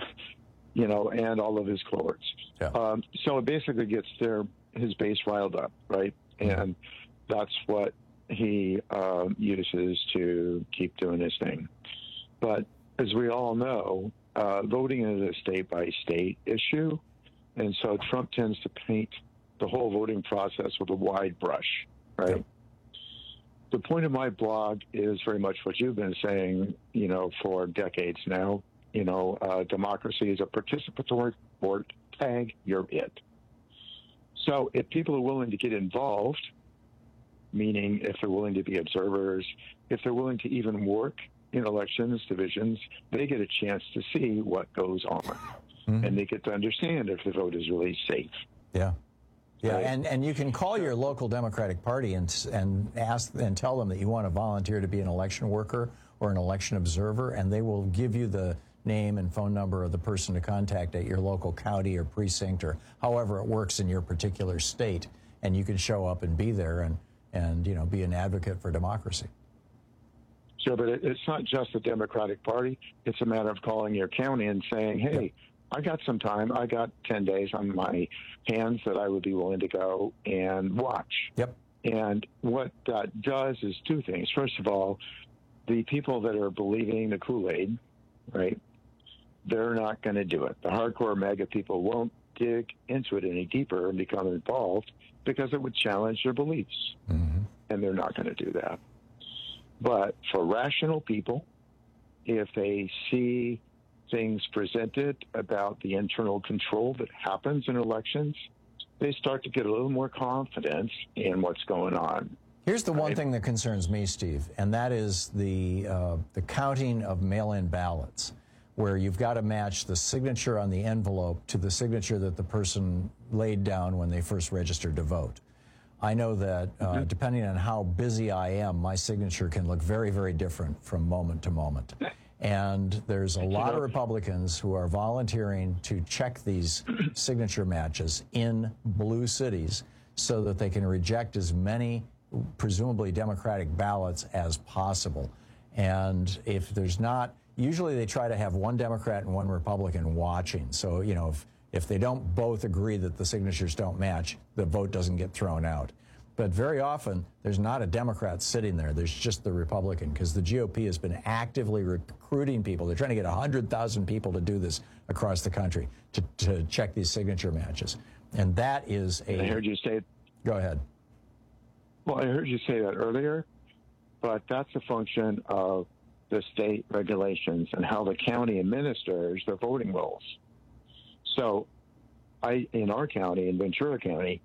all of his cohorts. Yeah. So it basically gets his base riled up, right? And that's what he uses to keep doing his thing. But as we all know, voting is a state-by-state issue, and so Trump tends to paint the whole voting process with a wide brush, right? Yep. The point of my blog is very much what you've been saying, for decades now. Democracy is a participatory sport. Tag, you're it. So if people are willing to get involved, meaning if they're willing to be observers, if they're willing to even work in elections divisions, they get a chance to see what goes on. And they get to understand if the vote is really safe. Yeah. Yeah, and you can call your local Democratic Party and ask and tell them that you want to volunteer to be an election worker or an election observer, and they will give you the name and phone number of the person to contact at your local county or precinct or however it works in your particular state, and you can show up and be there and be an advocate for democracy. Sure, but it's not just the Democratic Party. It's a matter of calling your county and saying, hey, I got some time. I got 10 days on my hands that I would be willing to go and watch. Yep. And what that does is two things. First of all, the people that are believing the Kool-Aid, right, they're not going to do it. The hardcore MAGA people won't dig into it any deeper and become involved because it would challenge their beliefs. Mm-hmm. And they're not going to do that. But for rational people, if they see things presented about the internal control that happens in elections, they start to get a little more confidence in what's going on. Here's the one thing that concerns me, Steve, and that is the counting of mail-in ballots, where you've got to match the signature on the envelope to the signature that the person laid down when they first registered to vote. I know that depending on how busy I am, my signature can look very, very different from moment to moment. And there's a lot of Republicans who are volunteering to check these signature matches in blue cities so that they can reject as many presumably Democratic ballots as possible. And if there's not, usually they try to have one Democrat and one Republican watching. So, you know, if they don't both agree that the signatures don't match, the vote doesn't get thrown out. But very often, there's not a Democrat sitting there. There's just the Republican, because the GOP has been actively recruiting people. They're trying to get 100,000 people to do this across the country to check these signature matches. And that is a... I heard you say... Go ahead. Well, I heard you say that earlier, but that's a function of the state regulations and how the county administers their voting rolls. So in our county, in Ventura County,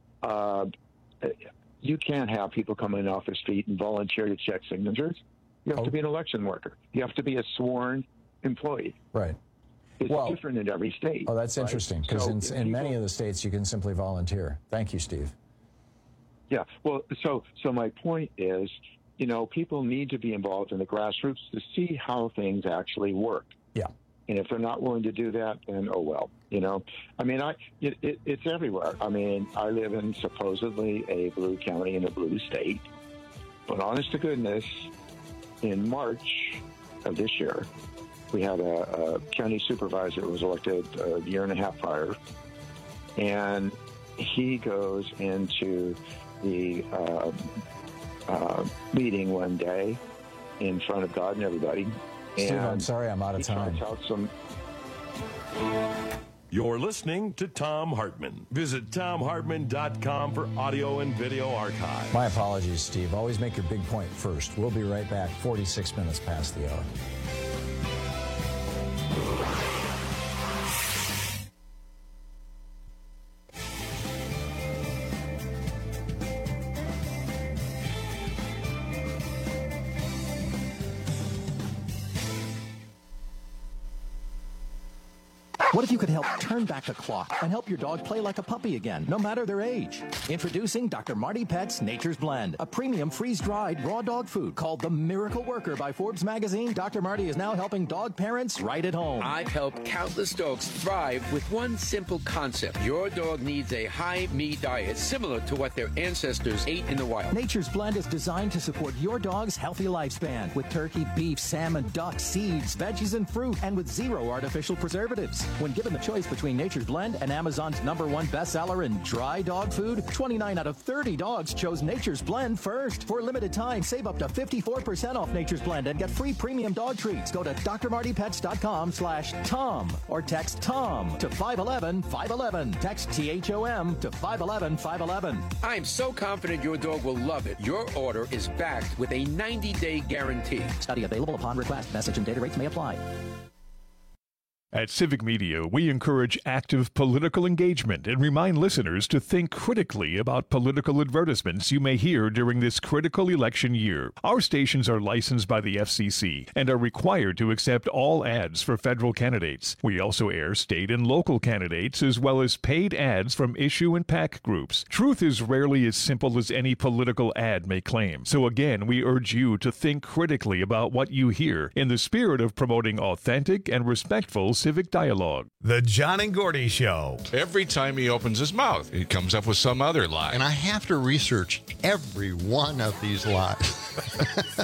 you can't have people coming off the street and volunteer to check signatures. You have to be an election worker. You have to be a sworn employee. Right. It's different in every state. Oh, that's interesting, because in many of the states you can simply volunteer. Thank you, Steve. Yeah. Well, so my point is, you know, people need to be involved in the grassroots to see how things actually work. Yeah. And if they're not willing to do that, then oh well. You know, I mean, it's everywhere. I mean, I live in supposedly a blue county in a blue state, but honest to goodness, in March of this year, we had a county supervisor who was elected a year and a half prior, and he goes into the meeting one day in front of God and everybody. Steve, I'm sorry, I'm out of time. You're listening to Thom Hartmann. Visit ThomHartmann.com for audio and video archive. My apologies, Steve. Always make your big point first. We'll be right back, 46 minutes past the hour. What if you could help turn back the clock and help your dog play like a puppy again, no matter their age? Introducing Dr. Marty Pet's Nature's Blend, a premium freeze-dried raw dog food called the Miracle Worker by Forbes magazine. Dr. Marty is now helping dog parents right at home. I've helped countless dogs thrive with one simple concept. Your dog needs a high-meat diet similar to what their ancestors ate in the wild. Nature's Blend is designed to support your dog's healthy lifespan with turkey, beef, salmon, duck, seeds, veggies, and fruit, and with 0 artificial preservatives. When given the choice between Nature's Blend and Amazon's #1 bestseller in dry dog food, 29 out of 30 dogs chose Nature's Blend first. For a limited time, save up to 54% off Nature's Blend and get free premium dog treats. Go to drmartypets.com/Tom or text Tom to 511-511. Text THOM to 511-511. I'm so confident your dog will love it. Your order is backed with a 90-day guarantee. Study available upon request. Message and data rates may apply. At Civic Media, we encourage active political engagement and remind listeners to think critically about political advertisements you may hear during this critical election year. Our stations are licensed by the FCC and are required to accept all ads for federal candidates. We also air state and local candidates as well as paid ads from issue and PAC groups. Truth is rarely as simple as any political ad may claim. So again, we urge you to think critically about what you hear in the spirit of promoting authentic and respectful civic dialogue. The John and Gordy Show. Every time he opens his mouth, he comes up with some other lie. And I have to research every one of these lies.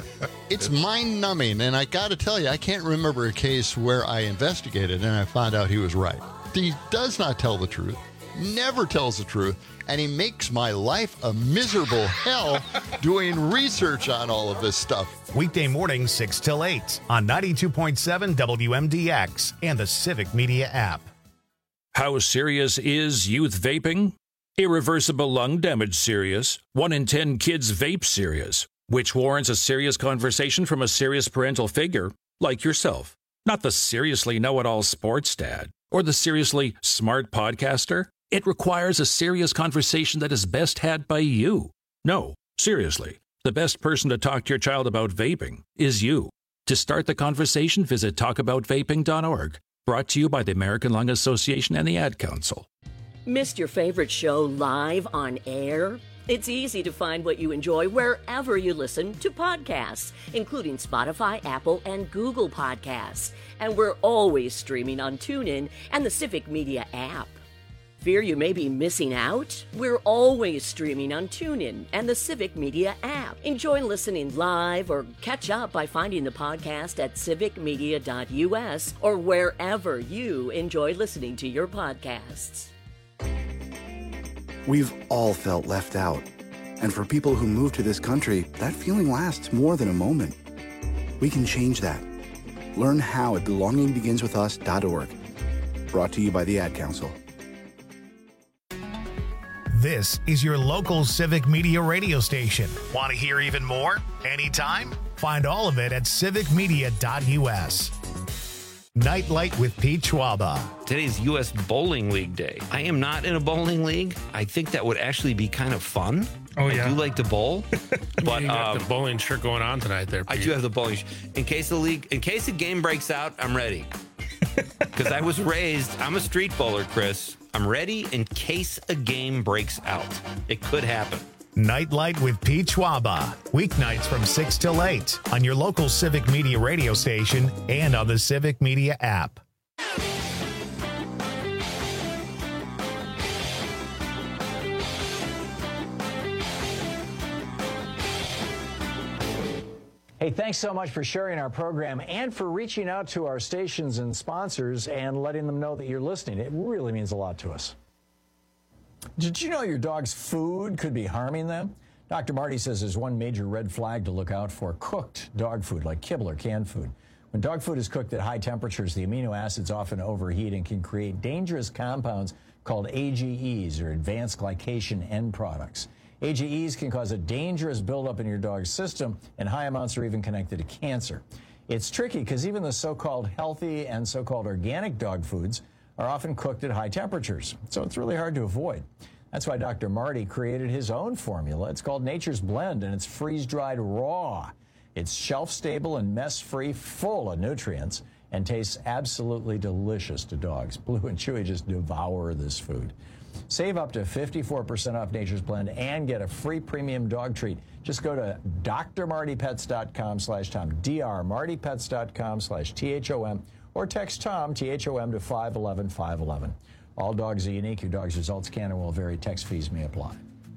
It's mind-numbing, and I got to tell you, I can't remember a case where I investigated and I found out he was right. He does not tell the truth, never tells the truth, and he makes my life a miserable hell doing research on all of this stuff. Weekday mornings 6 till 8 on 92.7 WMDX and the Civic Media app. How serious is youth vaping? Irreversible lung damage serious. 1 in 10 kids vape serious, which warrants a serious conversation from a serious parental figure like yourself. Not the seriously know-it-all sports dad or the seriously smart podcaster. It requires a serious conversation that is best had by you. No, seriously, the best person to talk to your child about vaping is you. To start the conversation, visit talkaboutvaping.org. Brought to you by the American Lung Association and the Ad Council. Missed your favorite show live on air? It's easy to find what you enjoy wherever you listen to podcasts, including Spotify, Apple, and Google Podcasts. And we're always streaming on TuneIn and the Civic Media app. Fear you may be missing out? We're always streaming on TuneIn and the Civic Media app. Enjoy listening live or catch up by finding the podcast at civicmedia.us or wherever you enjoy listening to your podcasts. We've all felt left out. And for people who move to this country, that feeling lasts more than a moment. We can change that. Learn how at belongingbeginswithus.org. Brought to you by the Ad Council. This is your local Civic Media radio station. Want to hear even more? Anytime? Find all of it at civicmedia.us. Nightlight with Pete Schwaba. Today's U.S. Bowling League Day. I am not in a bowling league. I think that would actually be kind of fun. Oh, yeah. I do like to bowl. But you got the bowling shirt going on tonight there, Pete. I do have the bowling in case the game breaks out, I'm ready. Because I was raised, I'm a street bowler, Chris. I'm ready in case a game breaks out. It could happen. Nightlight with Pete Schwaba. Weeknights from 6 till 8 on your local Civic Media radio station and on the Civic Media app. Hey, thanks so much for sharing our program and for reaching out to our stations and sponsors and letting them know that you're listening. It really means a lot to us. Did you know your dog's food could be harming them? Dr. Marty says there's one major red flag to look out for: cooked dog food, like kibble or canned food. When dog food is cooked at high temperatures, the amino acids often overheat and can create dangerous compounds called AGEs, or advanced glycation end products. AGEs can cause a dangerous buildup in your dog's system, and high amounts are even connected to cancer. It's tricky because even the so-called healthy and so-called organic dog foods are often cooked at high temperatures, so it's really hard to avoid. That's why Dr. Marty created his own formula. It's called Nature's Blend, and it's freeze-dried raw. It's shelf-stable and mess-free, full of nutrients, and tastes absolutely delicious to dogs. Blue and Chewy just devour this food. Save up to 54% off Nature's Blend and get a free premium dog treat. Just go to drmartypets.com/Tom, drmartypets.com/THOM, or text Tom, THOM, to 511-511. All dogs are unique. Your dog's results can and will vary. Text fees may apply.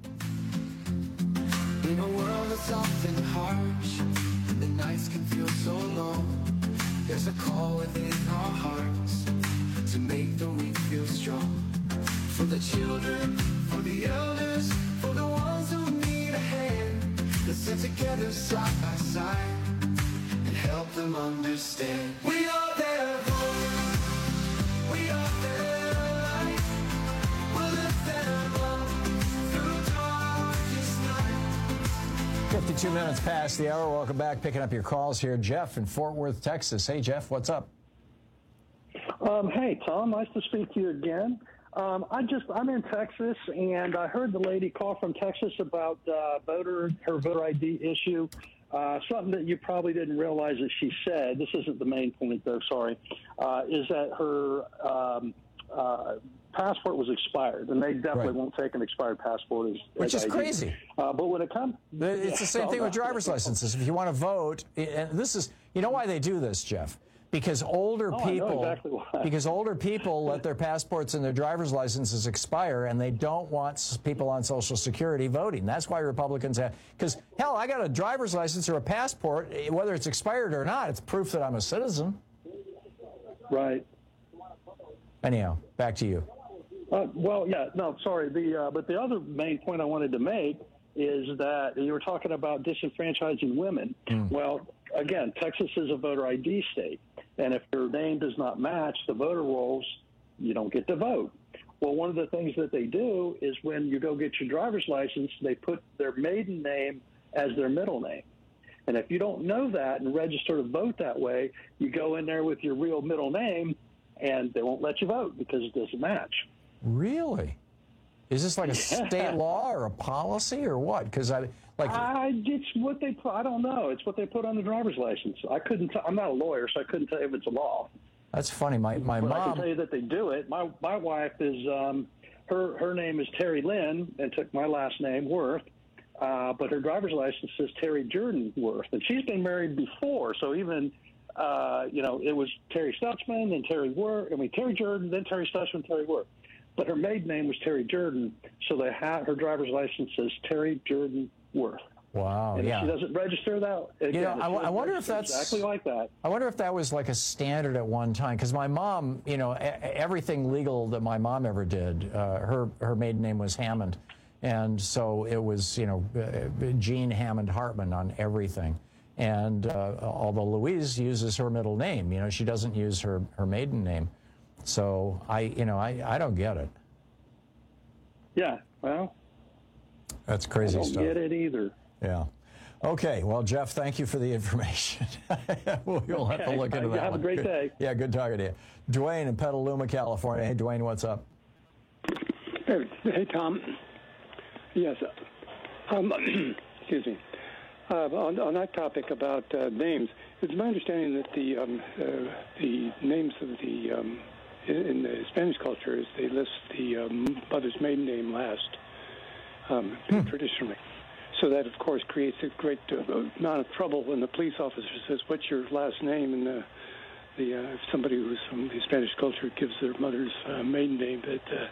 In a world that's often harsh, the nights can feel so long. There's a call within our hearts to make the weak feel strong. For the children, for the elders, for the ones who need a hand. Let's sit together side by side and help them understand. We are their voice. We are their light. We'll lift them up through darkest night. 52 minutes past the hour. Welcome back. Picking up your calls here. Jeff in Fort Worth, Texas. Hey, Jeff, what's up? Hey, Tom. Nice to speak to you again. I'm in Texas, and I heard the lady call from Texas about her voter ID issue. Something that you probably didn't realize that she said, this isn't the main point though, sorry, is that her passport was expired, and they definitely won't take an expired passport as Which is ID. crazy. But when it comes... It's the same thing with driver's licenses. If you want to vote, and this is, you know why they do this, Jeff? Because older I know people, exactly why. because older people let their passports and their driver's licenses expire, and they don't want people on Social Security voting. That's why Republicans have. Because hell, I got a driver's license or a passport, whether it's expired or not. It's proof that I'm a citizen. Right. Anyhow, back to you. Well, yeah, no, sorry. But the other main point I wanted to make is that you were talking about disenfranchising women. Well, again, Texas is a voter ID state, and if your name does not match the voter rolls, you don't get to vote. Well, one of the things that they do is when you go get your driver's license, they put their maiden name as their middle name. And if you don't know that and register to vote that way, you go in there with your real middle name, and they won't let you vote because it doesn't match. Really? Is this like a state law or a policy or what? Because it's what they put. I don't know. It's what they put on the driver's license. I'm not a lawyer, so I couldn't tell you if it's a law. That's funny. My mom. I can tell you that they do it. My wife is her name is Terry Lynn and took my last name Worth, but her driver's license says Terry Jordan Worth, and she's been married before. So even it was Terry Stutzman and Terry Worth. I mean Terry Jordan, then Terry Stutzman, Terry Worth. But her maiden name was Terry Jordan, so they have her driver's license says Terry Jordan Worth. Wow, and yeah. if she doesn't register that, again, I wonder if that's exactly like that. I wonder if that was like a standard at one time, because my mom, everything legal that my mom ever did, her maiden name was Hammond, and so it was Jean Hammond Hartman on everything. And although Louise uses her middle name, she doesn't use her maiden name. So I don't get it. Yeah, well, that's crazy stuff. I don't get it either. Yeah. Okay. Well, Jeff, thank you for the information. We'll have to look into that. Have a great day. Yeah, good talking to you. Dwayne in Petaluma, California. Hey, Dwayne, what's up? Hey, Tom. Yes. Excuse me. On that topic about names, it's my understanding that the names of the in the Spanish culture is they list the mother's maiden name last, traditionally. So that, of course, creates a great amount of trouble when the police officer says, "What's your last name?" And if somebody who's from the Spanish culture gives their mother's maiden name,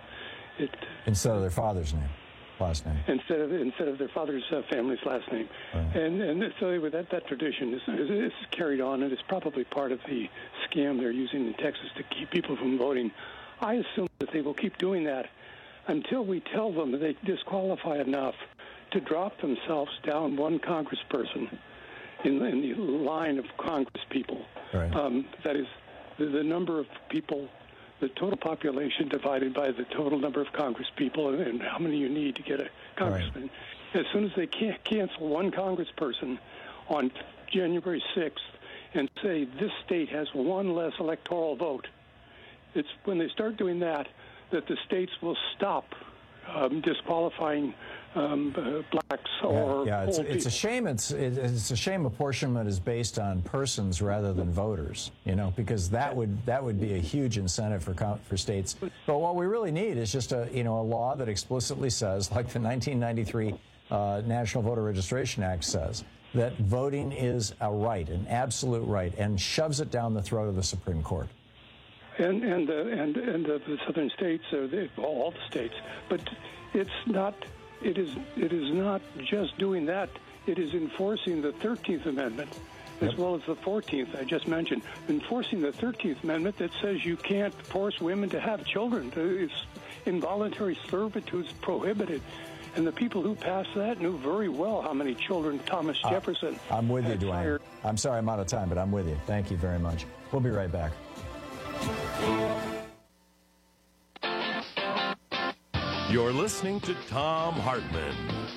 it instead of their father's name. Last name. Instead of their father's family's last name. Right. And so anyway, that tradition is carried on, and it's probably part of the scam they're using in Texas to keep people from voting. I assume that they will keep doing that until we tell them that they disqualify enough to drop themselves down one congressperson in the line of Congress people. Right. That is the number of people, the total population divided by the total number of Congress people and how many you need to get a congressman. Right. As soon as they can't cancel one congressperson on January 6th and say this state has one less electoral vote, it's when they start doing that the states will stop disqualifying blacks or old people. It's a shame. It's a shame apportionment is based on persons rather than voters. Because that would be a huge incentive for states. But what we really need is just a law that explicitly says, like the 1993 National Voter Registration Act says, that voting is a right, an absolute right, and shoves it down the throat of the Supreme Court. And the southern states, all the states, but it's not. It is not just doing that. It is enforcing the 13th Amendment as well as the 14th I just mentioned. Enforcing the 13th Amendment that says you can't force women to have children. It's involuntary servitude is prohibited. And the people who passed that knew very well how many children Thomas Jefferson I'm with you, had Dwayne. fired. I'm sorry I'm out of time, but I'm with you. Thank you very much. We'll be right back. You're listening to Thom Hartmann.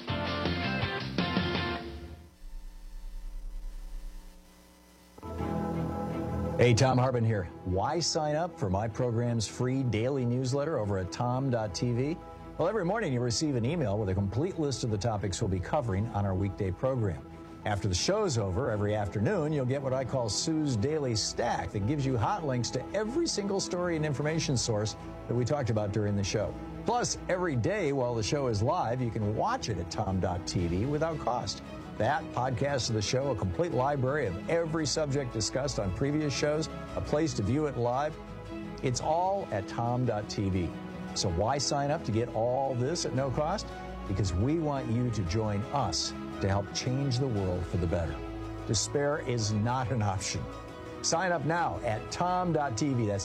Hey, Thom Hartmann here. Why sign up for my program's free daily newsletter over at tom.tv? Well, every morning you'll receive an email with a complete list of the topics we'll be covering on our weekday program. After the show's over, every afternoon, you'll get what I call Sue's Daily Stack that gives you hot links to every single story and information source that we talked about during the show. Plus, every day while the show is live, you can watch it at tom.tv without cost. That podcast of the show, a complete library of every subject discussed on previous shows, a place to view it live. It's all at tom.tv. So why sign up to get all this at no cost? Because we want you to join us to help change the world for the better. Despair is not an option. Sign up now at tom.tv. That's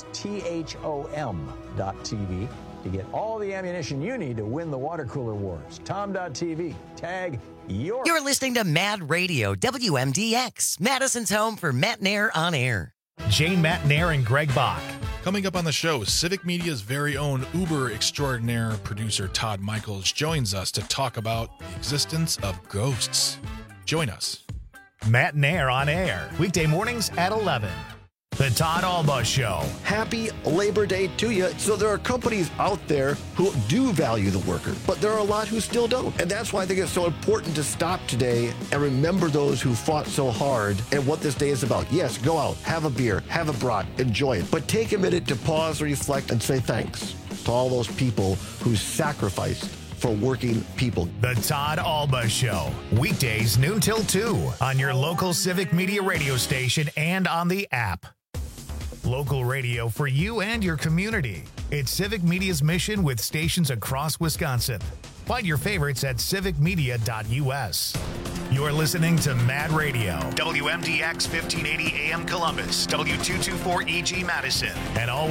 THOM.tv to get all the ammunition you need to win the water cooler wars. Tom.tv. Tag your... You're listening to Mad Radio, WMDX, Madison's home for Matt Nair on air. Jane Matt Nair and Greg Bach. Coming up on the show, Civic Media's very own Uber extraordinaire producer Todd Michaels joins us to talk about the existence of ghosts. Join us. Matt Nair on air, weekday mornings at 11. The Todd Alba Show. Happy Labor Day to you. So there are companies out there who do value the worker, but there are a lot who still don't. And that's why I think it's so important to stop today and remember those who fought so hard and what this day is about. Yes, go out, have a beer, have a brat, enjoy it. But take a minute to pause, reflect, and say thanks to all those people who sacrificed for working people. The Todd Alba Show. Weekdays noon till 2 on your local Civic Media radio station and on the app. Local radio for you and your community. It's Civic Media's mission with stations across Wisconsin. Find your favorites at civicmedia.us. You're listening to Mad Radio, WMDX 1580 AM Columbus, W224EG Madison, and always